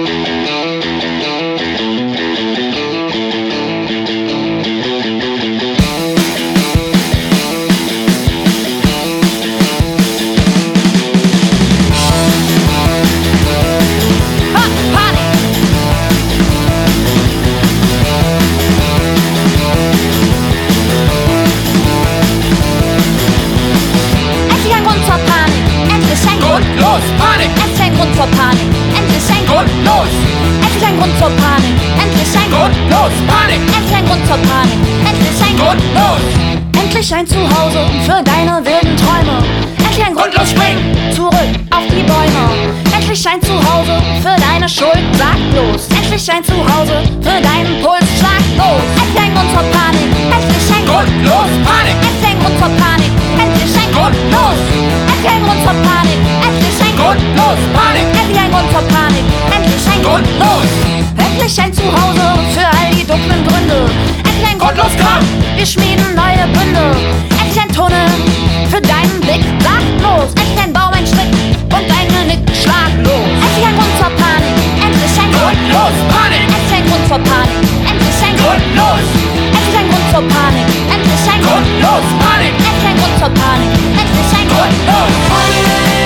Endlich ein Zuhause für deine wilden Träume. Endlich ein Grundlos springen, zurück auf die Bäume. Endlich ein Zuhause für deine Schuld, sag bloß. Endlich ein Zuhause für deinen Puls, schlag los. Endlich ein Grund zur Panik, endlich ein Grundlos Panik. Endlich ein Grund zur Panik, endlich ein Grundlos. Endlich ein Grund zur Panik, endlich ein Grundlos Panik. Endlich ein Grund zur Panik, endlich ein Grundlos. Endlich ein Zuhause für all die dunklen Gründe. Endlich ein Grundlos Kampf, wir schmieden neue Bünde. Endlich ein Tunnel für deinen Blick, sag los. Endlich ein Baum, ein Strick und dein Genick, schlag los. Endlich ein Grund zur Panik, endlich ein Grundlos Panik. Endlich ein Grund zur Panik, endlich ein Grundlos. Endlich ein Grund zur Panik, endlich ein Grundlos Panik. Endlich ein Grund zur Panik, endlich ein Grundlos Panik.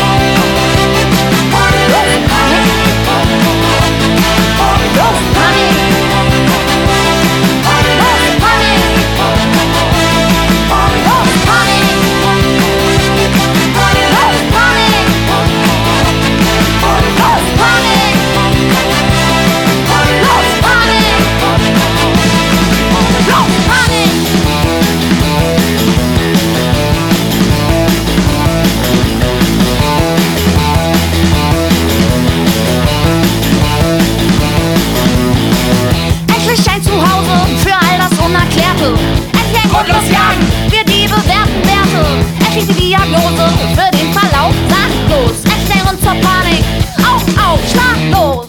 Endlich ein Grundlos Jagen, wir Diebe werten Werte. Endlich die Diagnose für den Verlauf, sag los. Endlich ein Grund zur Panik, auf, schlag los.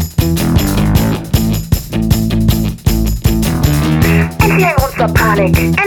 Endlich ein Grund zur Panik,